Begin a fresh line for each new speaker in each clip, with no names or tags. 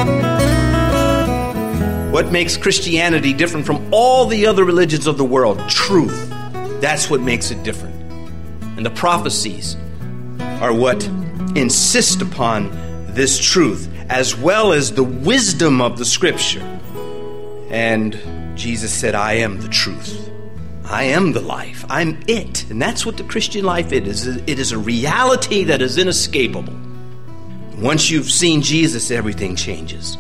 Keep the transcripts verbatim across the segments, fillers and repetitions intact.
What makes Christianity different from all the other religions of the world? Truth. That's what makes it different. And the prophecies are what insist upon this truth, as well as the wisdom of the Scripture. And Jesus said, I am the truth. I am the life. I'm it. And that's what the Christian life is. It is a reality that is inescapable. Once you've seen Jesus, everything changes.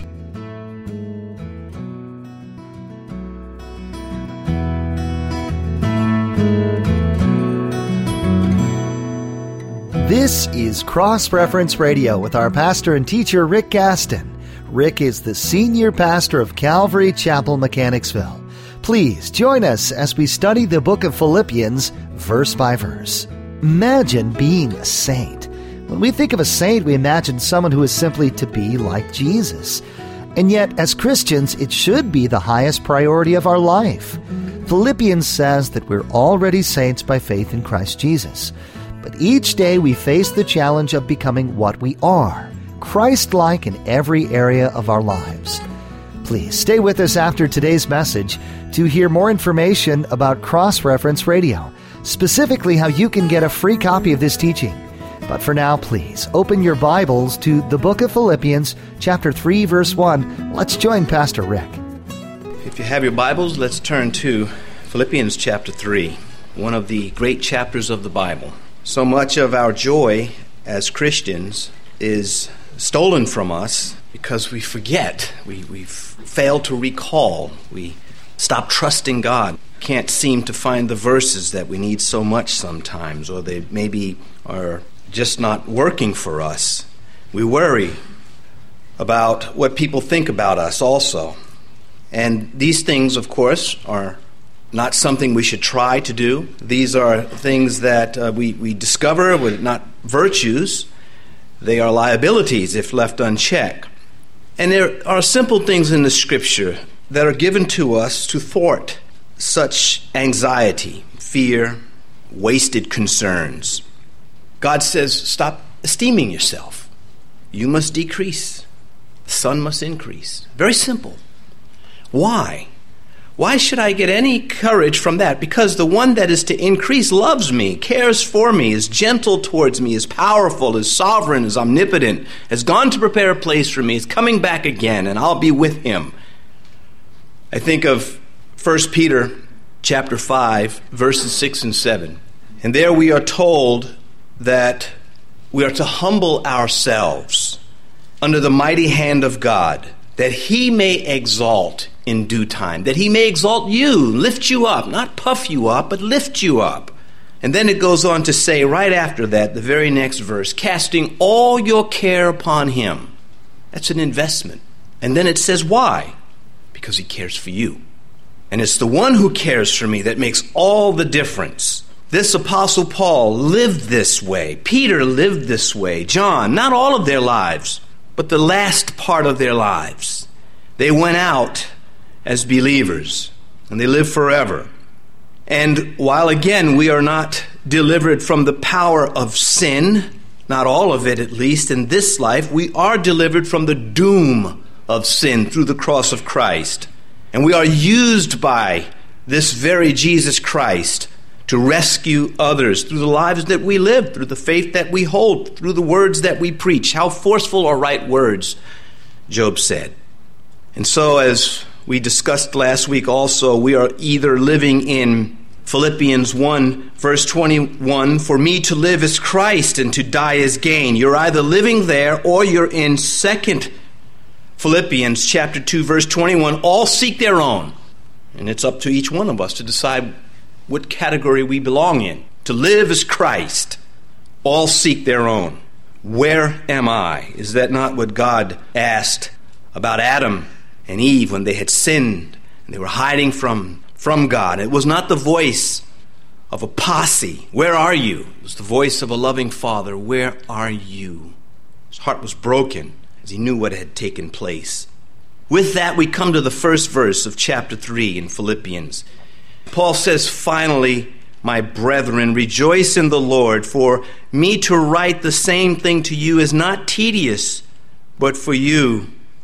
This is Cross Reference Radio with our pastor and teacher, Rick Gaston. Rick is the senior pastor of Calvary Chapel, Mechanicsville. Please join us as we study the book of Philippians, verse by verse. Imagine being a saint. When we think of a saint, we imagine someone who is simply to be like Jesus. And yet, as Christians, it should be the highest priority of our life. Philippians says that we're already saints by faith in Christ Jesus. But each day we face the challenge of becoming what we are, Christ-like in every area of our lives. Please stay with us after today's message to hear more information about Cross Reference Radio, specifically how you can get a free copy of this teaching. But for now, please open your Bibles to the book of Philippians, chapter three, verse one. Let's join Pastor Rick.
If you have your Bibles, let's turn to Philippians chapter three, one of the great chapters of the Bible. So much of our joy as Christians is stolen from us because we forget, we, we fail to recall, we stop trusting God, can't seem to find the verses that we need so much sometimes, or they maybe are just not working for us. We worry about what people think about us also. And these things, of course, are not something we should try to do. These are things that uh, we, we discover were not virtues. They are liabilities if left unchecked. And there are simple things in the Scripture that are given to us to thwart such anxiety, fear, wasted concerns. God says, stop esteeming yourself. You must decrease. The Son must increase. Very simple. Why? Why should I get any courage from that? Because the one that is to increase loves me, cares for me, is gentle towards me, is powerful, is sovereign, is omnipotent, has gone to prepare a place for me, is coming back again, and I'll be with him. I think of First Peter chapter five, verses six and seven. And there we are told that we are to humble ourselves under the mighty hand of God, that he may exalt in due time, that he may exalt you, lift you up, not puff you up, but lift you up. And then it goes on to say right after that, the very next verse, casting all your care upon him. That's an investment. And then it says why? Because he cares for you. And it's the one who cares for me that makes all the difference. This Apostle Paul lived this way. Peter lived this way. John, not all of their lives, but the last part of their lives. They went out as believers, and they live forever. And while again we are not delivered from the power of sin, not all of it at least in this life, we are delivered from the doom of sin through the cross of Christ. And we are used by this very Jesus Christ to rescue others through the lives that we live, through the faith that we hold, through the words that we preach. How forceful are right words, Job said. And so as we discussed last week also, we are either living in Philippians one, verse twenty-one, for me to live is Christ and to die is gain. You're either living there or you're in Second Philippians chapter two, verse twenty-one. All seek their own. And it's up to each one of us to decide what category we belong in. To live is Christ. All seek their own. Where am I? Is that not what God asked about Adam and Eve when they had sinned and they were hiding from, from God? It was not the voice of a posse. Where are you? It was the voice of a loving Father. Where are you? His heart was broken as he knew what had taken place. With that, we come to the first verse of chapter three in Philippians. Paul says, finally, my brethren, rejoice in the Lord, for me to write the same thing to you is not tedious, but for you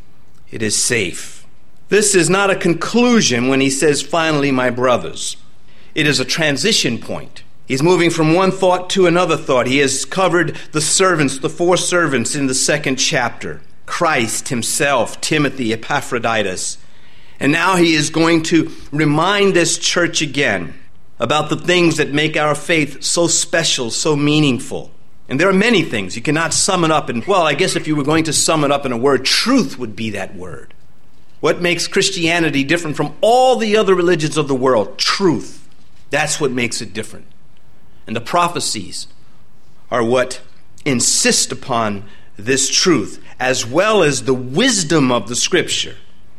It is safe. This is not a conclusion when he says, finally, my brothers. It is a transition point. He's moving from one thought to another thought. He has covered the servants, the four servants in the second chapter. Christ himself, Timothy, Epaphroditus. And now he is going to remind this church again about the things that make our faith so special, so meaningful. And there are many things. You cannot sum it up in, well, I guess if you were going to sum it up in a word, truth would be that word. What makes Christianity different from all the other religions of the world? Truth. That's what makes it different. And the prophecies are what insist upon this truth, as well as the wisdom of the Scripture.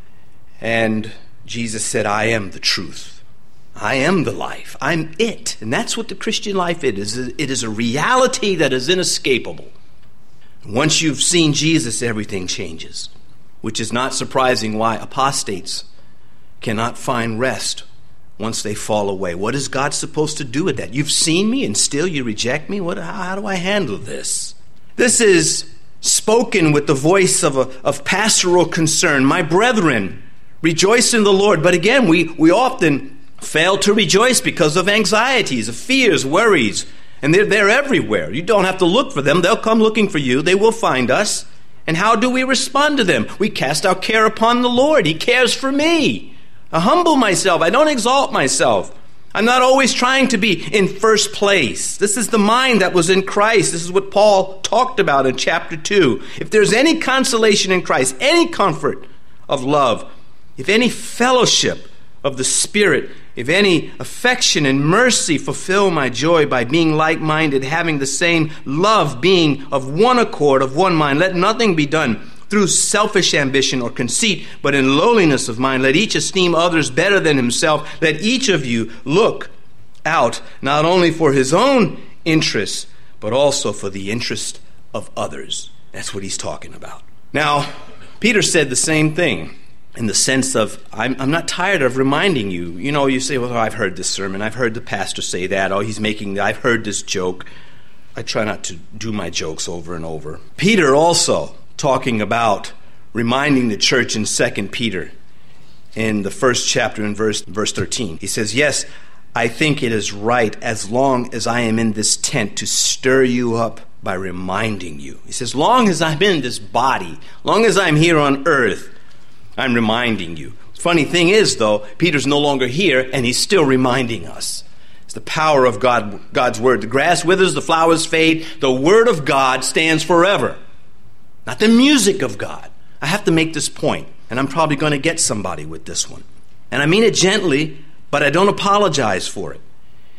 And Jesus said, I am the truth. I am the life. I'm it. And that's what the Christian life is. It is a reality that is inescapable. Once you've seen Jesus, everything changes, which is not surprising why apostates cannot find rest once they fall away. What is God supposed to do with that? You've seen me and still you reject me? What? How, how do I handle this? This is spoken with the voice of, a, of pastoral concern. My brethren, rejoice in the Lord. But again, we, we often fail to rejoice because of anxieties, of fears, worries. And they're, they're everywhere. You don't have to look for them. They'll come looking for you. They will find us. And how do we respond to them? We cast our care upon the Lord. He cares for me. I humble myself. I don't exalt myself. I'm not always trying to be in first place. This is the mind that was in Christ. This is what Paul talked about in chapter two. If there's any consolation in Christ, any comfort of love, if any fellowship of the Spirit, if any affection and mercy, fulfill my joy by being like-minded, having the same love, being of one accord, of one mind. Let nothing be done through selfish ambition or conceit, but in lowliness of mind. Let each esteem others better than himself. Let each of you look out not only for his own interests, but also for the interest of others. That's what he's talking about. Now, Peter said the same thing in the sense of, I'm, I'm not tired of reminding you. You know, you say, well, I've heard this sermon. I've heard the pastor say that. Oh, he's making, I've heard this joke. I try not to do my jokes over and over. Peter also talking about reminding the church in Second Peter in the first chapter in verse, verse thirteen. He says, yes, I think it is right as long as I am in this tent to stir you up by reminding you. He says, long as I'm in this body, long as I'm here on earth, I'm reminding you. Funny thing is, though, Peter's no longer here, and he's still reminding us. It's the power of God, God's word. The grass withers, the flowers fade. The word of God stands forever. Not the music of God. I have to make this point, and I'm probably going to get somebody with this one. And I mean it gently, but I don't apologize for it.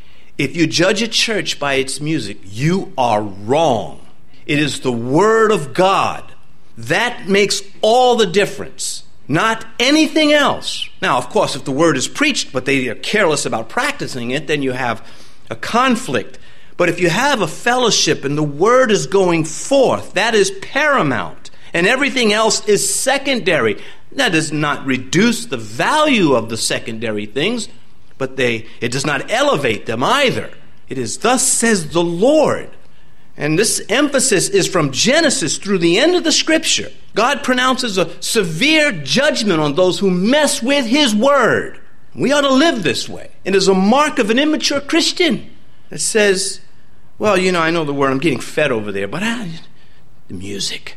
If you judge a church by its music, you are wrong. It is the word of God. That makes all the difference. Not anything else. Now, of course, if the word is preached, but they are careless about practicing it, then you have a conflict. But if you have a fellowship and the word is going forth, that is paramount. And everything else is secondary. That does not reduce the value of the secondary things, but they it does not elevate them either. It is, thus says the Lord. And this emphasis is from Genesis through the end of the Scripture. God pronounces a severe judgment on those who mess with His Word. We ought to live this way. It is a mark of an immature Christian that says, well, you know, I know the word, I'm getting fed over there, but I, the music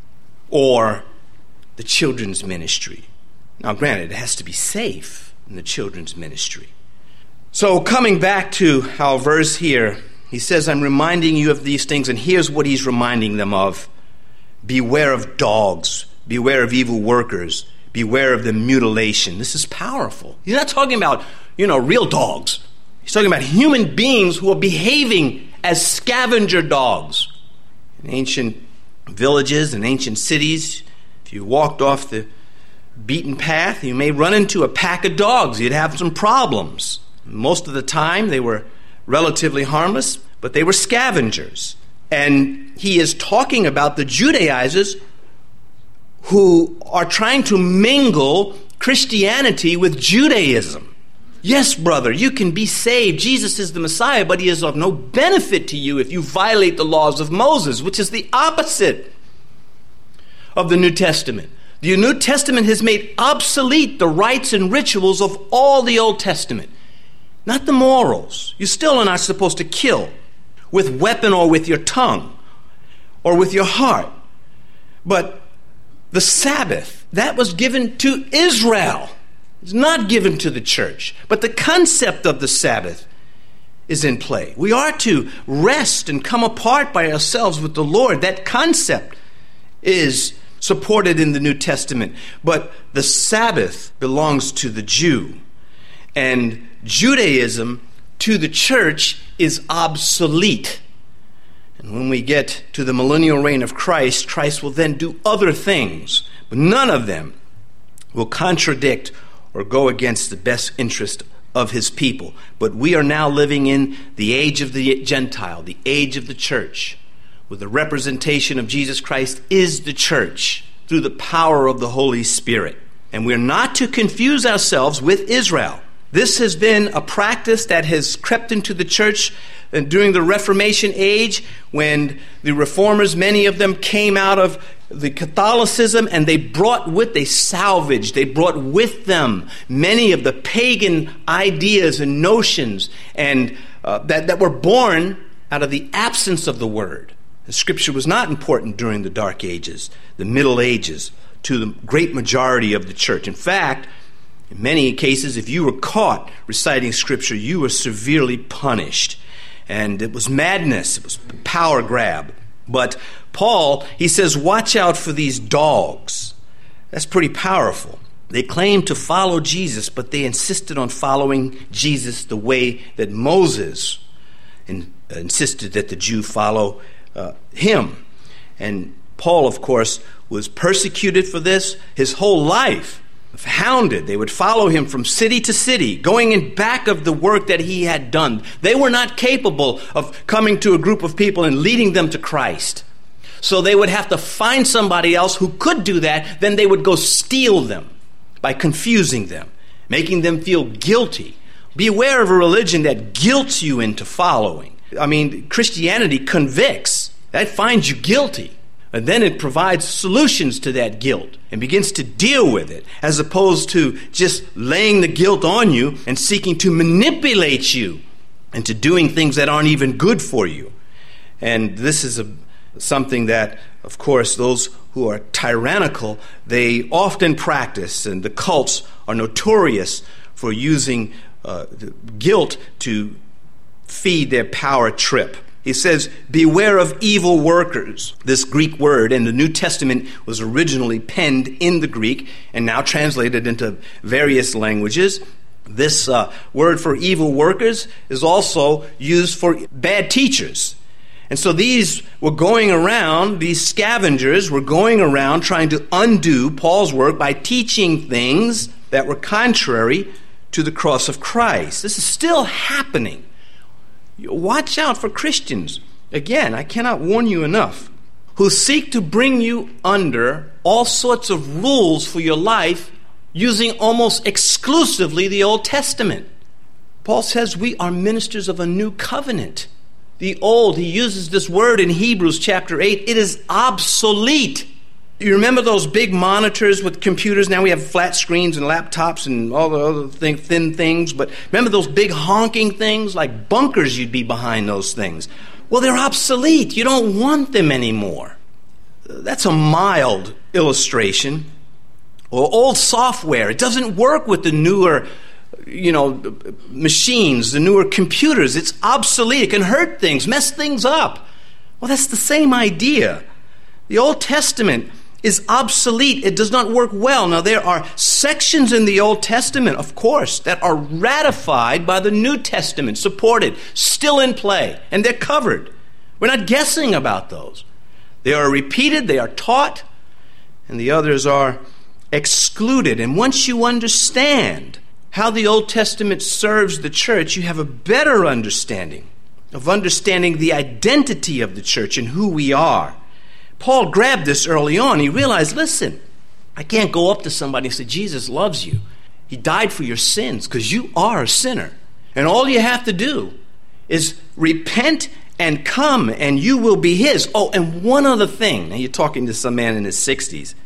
or the children's ministry. Now, granted, it has to be safe in the children's ministry. So coming back to our verse here, he says, I'm reminding you of these things, and here's what he's reminding them of. Beware of dogs. Beware of evil workers. Beware of the mutilation. This is powerful. He's not talking about, you know, real dogs. He's talking about human beings who are behaving as scavenger dogs. In ancient villages and ancient cities, if you walked off the beaten path, you may run into a pack of dogs. You'd have some problems. Most of the time, they were relatively harmless, but they were scavengers. And he is talking about the Judaizers who are trying to mingle Christianity with Judaism. Yes, brother, you can be saved. Jesus is the Messiah, but he is of no benefit to you if you violate the laws of Moses, which is the opposite of the New Testament. The New Testament has made obsolete the rites and rituals of all the Old Testament. Not the morals. You still are not supposed to kill with weapon or with your tongue or with your heart. But the Sabbath, that was given to Israel. It's not given to the church. But the concept of the Sabbath is in play. We are to rest and come apart by ourselves with the Lord. That concept is supported in the New Testament. But the Sabbath belongs to the Jew. And Judaism to the church is obsolete. And when we get to the millennial reign of Christ, Christ will then do other things. But none of them will contradict or go against the best interest of his people. But we are now living in the age of the Gentile, the age of the church, where the representation of Jesus Christ is the church through the power of the Holy Spirit. And we're not to confuse ourselves with Israel. This has been a practice that has crept into the church during the Reformation age, when the reformers, many of them came out of the Catholicism, and they brought with, they salvaged, they brought with them many of the pagan ideas and notions and uh, that, that were born out of the absence of the Word. The Scripture was not important during the Dark Ages, the Middle Ages, to the great majority of the church. In fact, in many cases, if you were caught reciting Scripture, you were severely punished. And it was madness. It was power grab. But Paul, he says, watch out for these dogs. That's pretty powerful. They claimed to follow Jesus, but they insisted on following Jesus the way that Moses in, uh, insisted that the Jew follow uh, him. And Paul, of course, was persecuted for this his whole life. Hounded. They would follow him from city to city, going in back of the work that he had done. They were not capable of coming to a group of people and leading them to Christ. So they would have to find somebody else who could do that. Then they would go steal them by confusing them, making them feel guilty. Beware of a religion that guilts you into following. I mean, Christianity convicts. That finds you guilty. And then it provides solutions to that guilt and begins to deal with it, as opposed to just laying the guilt on you and seeking to manipulate you into doing things that aren't even good for you. And this is a, something that, of course, those who are tyrannical, they often practice, and the cults are notorious for using uh, guilt to feed their power trip. He says, beware of evil workers. This Greek word in the New Testament was originally penned in the Greek and now translated into various languages. This uh, word for evil workers is also used for bad teachers. And so these were going around, these scavengers were going around trying to undo Paul's work by teaching things that were contrary to the cross of Christ. This is still happening. Watch out for Christians, again, I cannot warn you enough, who seek to bring you under all sorts of rules for your life using almost exclusively the Old Testament. Paul says we are ministers of a new covenant. The old, he uses this word in Hebrews chapter eight, it is obsolete. You remember those big monitors with computers? Now we have flat screens and laptops and all the other thing, thin things. But remember those big honking things? Like bunkers you'd be behind those things. Well, they're obsolete. You don't want them anymore. That's a mild illustration. Or old software. It doesn't work with the newer, you know, machines, the newer computers. It's obsolete. It can hurt things, mess things up. Well, that's the same idea. The Old Testament is obsolete. It does not work well. Now, there are sections in the Old Testament, of course, that are ratified by the New Testament, supported, still in play, and they're covered. We're not guessing about those. They are repeated, they are taught, and the others are excluded. And once you understand how the Old Testament serves the church, you have a better understanding of understanding the identity of the church and who we are. Paul grabbed this early on. He realized, listen, I can't go up to somebody and say, Jesus loves you. He died for your sins because you are a sinner. And all you have to do is repent and come and you will be his. Oh, and one other thing. Now you're talking to some man in his sixties.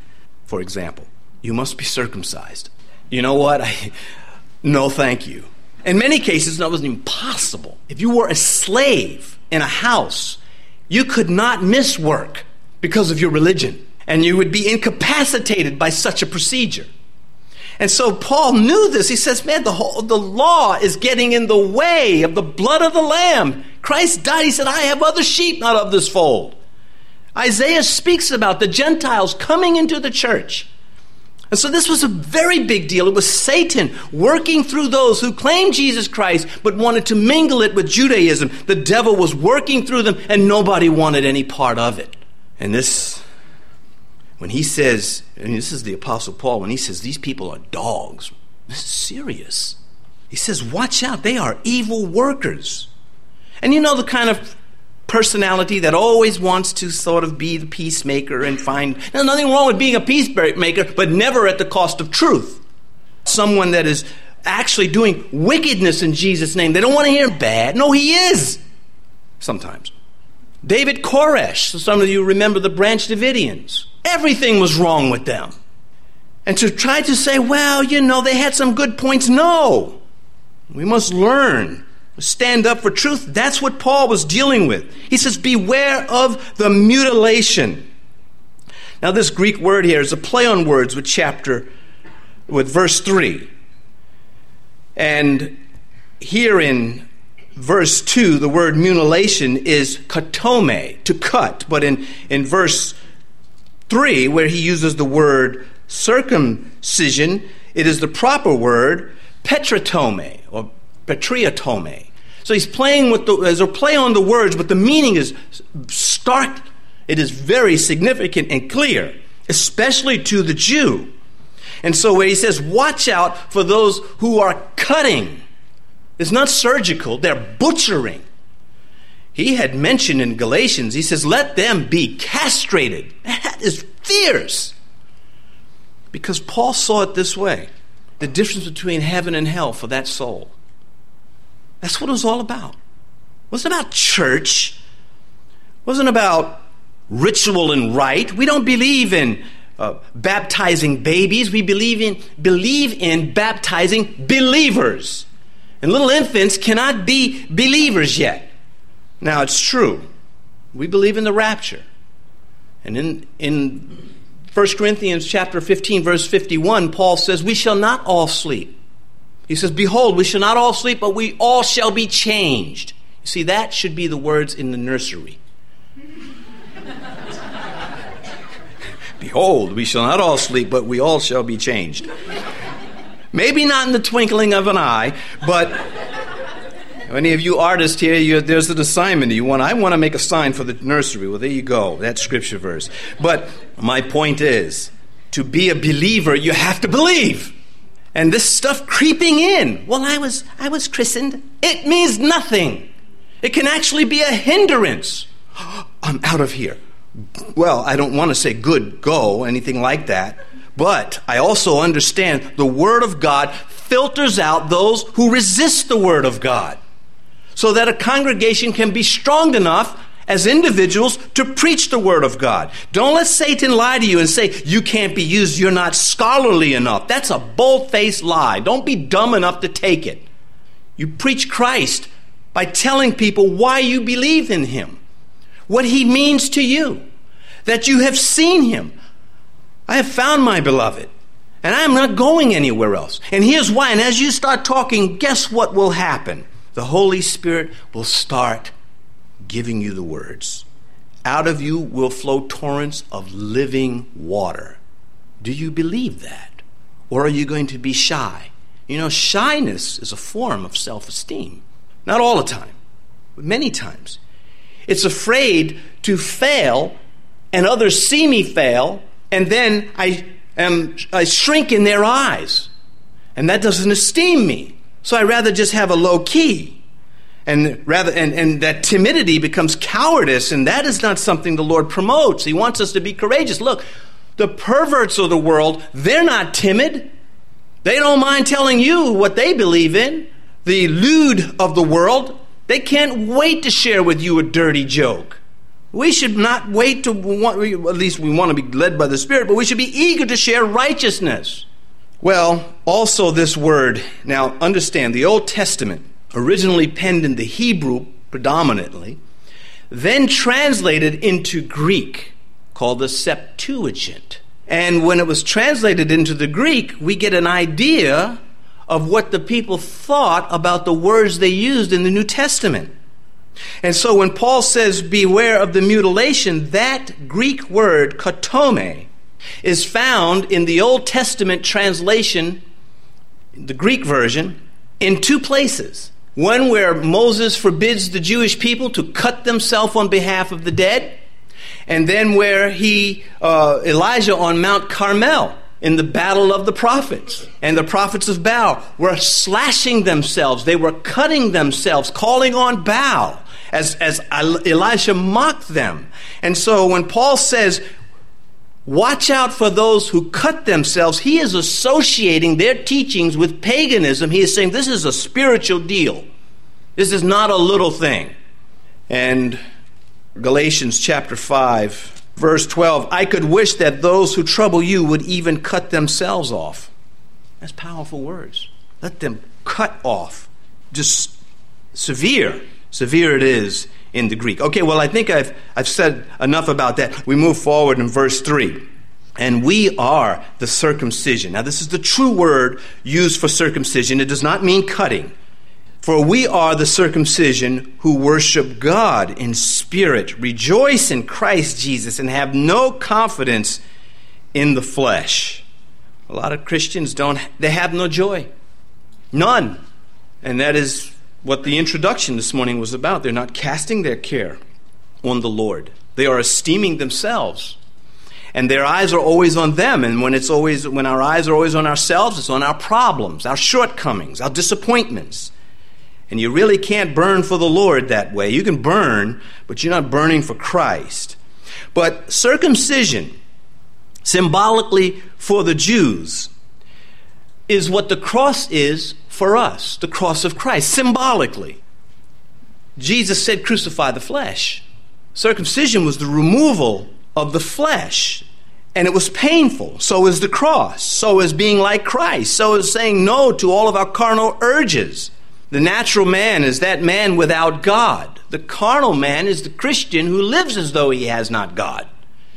for example. You must be circumcised. You know what? I, no, thank you. In many cases, that wasn't even possible. If you were a slave in a house, you could not miss work because of your religion, and you would be incapacitated by such a procedure. And so Paul knew this. He says, man, the whole, the law is getting in the way of the blood of the Lamb. Christ died. He said, I have other sheep not of this fold. Isaiah speaks about the Gentiles coming into the church. And so this was a very big deal. It was Satan working through those who claimed Jesus Christ but wanted to mingle it with Judaism. The devil was working through them, and nobody wanted any part of it. And this, when he says, and this is the Apostle Paul, when he says these people are dogs, this is serious. He says, watch out, they are evil workers. And you know the kind of personality that always wants to sort of be the peacemaker and find, there's nothing wrong with being a peacemaker, but never at the cost of truth. Someone that is actually doing wickedness in Jesus' name. They don't want to hear bad. No, he is. Sometimes. David Koresh, so some of you remember the Branch Davidians. Everything was wrong with them. And to try to say, well, you know, they had some good points. No. We must learn. Stand up for truth. That's what Paul was dealing with. He says, beware of the mutilation. Now, this Greek word here is a play on words with chapter, with verse three. And here in verse two, the word mutilation is katome, to cut. But in, in verse three, where he uses the word circumcision, it is the proper word petratome, or petriatome. So he's playing with the, as a play on the words, but the meaning is stark. It is very significant and clear, especially to the Jew. And so where he says, watch out for those who are cutting. It's not surgical, they're butchering. He had mentioned in Galatians, he says, let them be castrated. That is fierce. Because Paul saw it this way, the difference between heaven and hell for that soul. That's what it was all about. It wasn't about church. It wasn't about ritual and rite. We don't believe in uh, baptizing babies. We believe in believe in baptizing believers. And little infants cannot be believers yet. Now, it's true. We believe in the rapture. And in, in First Corinthians chapter fifteen, verse fifty-one, Paul says, we shall not all sleep. He says, behold, we shall not all sleep, but we all shall be changed. You see, that should be the words in the nursery. Behold, we shall not all sleep, but we all shall be changed. Maybe not in the twinkling of an eye, but any of you artists here, you, there's an assignment. You want, I want to make a sign for the nursery. Well, there you go. That's scripture verse. But my point is, to be a believer, you have to believe. And this stuff creeping in. Well, I was I was christened. It means nothing. It can actually be a hindrance. I'm out of here. Well, I don't want to say good, go, anything like that. But I also understand the Word of God filters out those who resist the Word of God, so that a congregation can be strong enough as individuals to preach the Word of God. Don't let Satan lie to you and say, you can't be used, you're not scholarly enough. That's a bold-faced lie. Don't be dumb enough to take it. You preach Christ by telling people why you believe in Him, what He means to you, that you have seen Him. I have found my beloved, and I am not going anywhere else. And here's why. And as you start talking, guess what will happen? The Holy Spirit will start giving you the words. Out of you will flow torrents of living water. Do you believe that? Or are you going to be shy? You know, shyness is a form of self-esteem. Not all the time, but many times. It's afraid to fail and others see me fail, and then I am I shrink in their eyes. And that doesn't esteem me. So I rather just have a low key. And rather, and, and that timidity becomes cowardice, and that is not something the Lord promotes. He wants us to be courageous. Look, the perverts of the world, they're not timid. They don't mind telling you what they believe in. The lewd of the world, they can't wait to share with you a dirty joke. we should not wait to want, at least we want to be led by the Spirit, but we should be eager to share righteousness. Well, also this word, now understand, the Old Testament, originally penned in the Hebrew predominantly, then translated into Greek, called the Septuagint. And when it was translated into the Greek, we get an idea of what the people thought about the words they used in the New Testament. And so when Paul says, beware of the mutilation, that Greek word, katome, is found in the Old Testament translation, the Greek version, in two places. One where Moses forbids the Jewish people to cut themselves on behalf of the dead, and then where he, uh, Elijah on Mount Carmel, in the battle of the prophets, and the prophets of Baal were slashing themselves. They were cutting themselves, calling on Baal, as, as Elisha mocked them. And so when Paul says, watch out for those who cut themselves, he is associating their teachings with paganism. He is saying this is a spiritual deal. This is not a little thing. And Galatians chapter five, verse twelve, I could wish that those who trouble you would even cut themselves off. That's powerful words. Let them cut off. Just severe. Severe it is in the Greek. Okay, well, I think I've I've said enough about that. We move forward in verse three. And we are the circumcision. Now, this is the true word used for circumcision. It does not mean cutting. For we are the circumcision who worship God in spirit, rejoice in Christ Jesus, and have no confidence in the flesh. A lot of Christians don't, they have no joy. None. And that is what the introduction this morning was about. They're not casting their care on the Lord. They are esteeming themselves. And their eyes are always on them. And when it's always, when our eyes are always on ourselves, it's on our problems, our shortcomings, our disappointments. And you really can't burn for the Lord that way. You can burn, but you're not burning for Christ. But circumcision, symbolically for the Jews, is what the cross is for us, the cross of Christ, symbolically. Jesus said, crucify the flesh. Circumcision was the removal of the flesh, and it was painful. So is the cross. So is being like Christ. So is saying no to all of our carnal urges. The natural man is that man without God. The carnal man is the Christian who lives as though he has not God.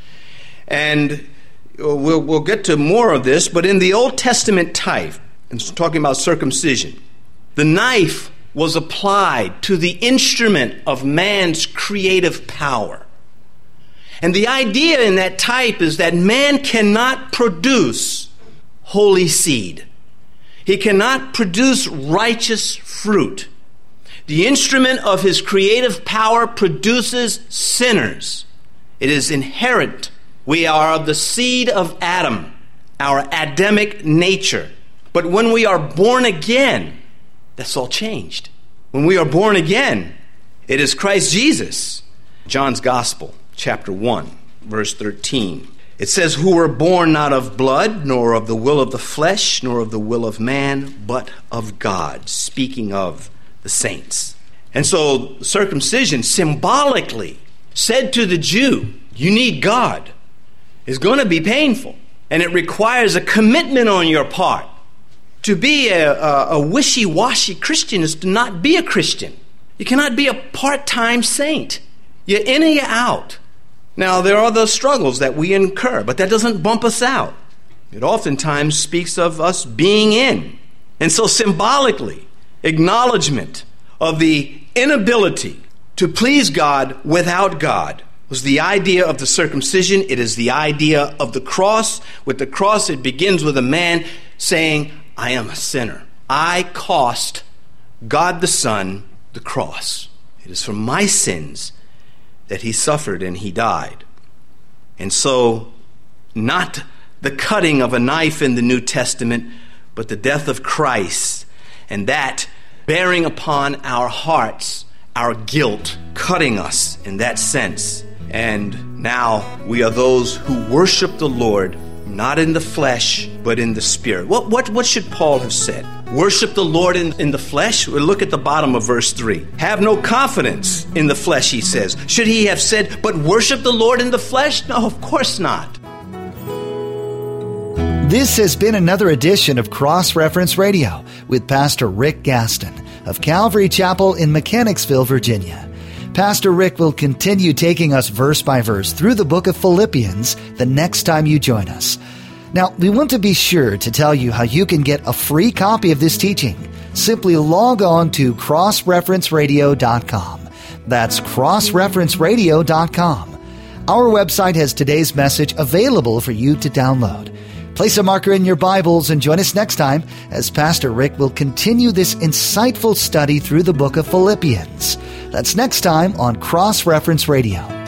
And we'll, we'll get to more of this, but in the Old Testament type, I'm talking about circumcision, the knife was applied to the instrument of man's creative power. And the idea in that type is that man cannot produce holy seed. He cannot produce righteous fruit. The instrument of his creative power produces sinners. It is inherent. We are of the seed of Adam, our Adamic nature. But when we are born again, that's all changed. When we are born again, it is Christ Jesus. John's Gospel, chapter one, verse thirteen. It says, who were born not of blood, nor of the will of the flesh, nor of the will of man, but of God, speaking of the saints. And so circumcision symbolically said to the Jew, you need God. It's going to be painful, and it requires a commitment on your part. To be a, a, a wishy-washy Christian is to not be a Christian. You cannot be a part-time saint. You're in or you're out. Now, there are those struggles that we incur, but that doesn't bump us out. It oftentimes speaks of us being in. And so symbolically, acknowledgement of the inability to please God without God was the idea of the circumcision. It is the idea of the cross. With the cross, it begins with a man saying, I am a sinner. I cost God the Son the cross. It is for my sins that he suffered and he died. And so, not the cutting of a knife in the New Testament, but the death of Christ, and that bearing upon our hearts our guilt, cutting us in that sense. And now we are those who worship the Lord, not in the flesh, but in the Spirit. What, what, what should Paul have said? worship the Lord in, in the flesh? Well, look at the bottom of verse three. Have no confidence in the flesh, he says. Should he have said, but worship the Lord in the flesh? No, of course not.
This has been another edition of Cross Reference Radio with Pastor Rick Gaston of Calvary Chapel in Mechanicsville, Virginia. Pastor Rick will continue taking us verse by verse through the book of Philippians the next time you join us. Now, we want to be sure to tell you how you can get a free copy of this teaching. Simply log on to cross reference radio dot com. That's cross reference radio dot com. Our website has today's message available for you to download. Place a marker in your Bibles and join us next time as Pastor Rick will continue this insightful study through the book of Philippians. That's next time on Cross Reference Radio.